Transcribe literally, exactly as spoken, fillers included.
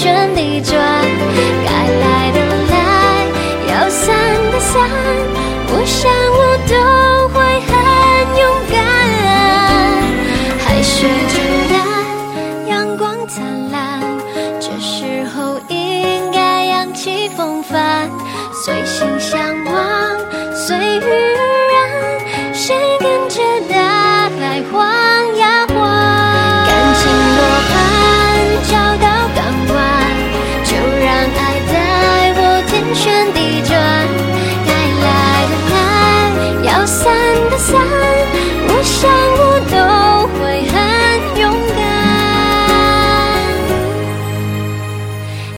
旋地转，该来的来，要散的散，我想我都会很勇敢。海水正蓝，阳光灿烂，这时候应该扬起风帆，随心向往，随遇而安，谁跟着大海晃呀晃？感情罗盘找到港湾，就让爱带我天旋地转，该来的来，要散的散，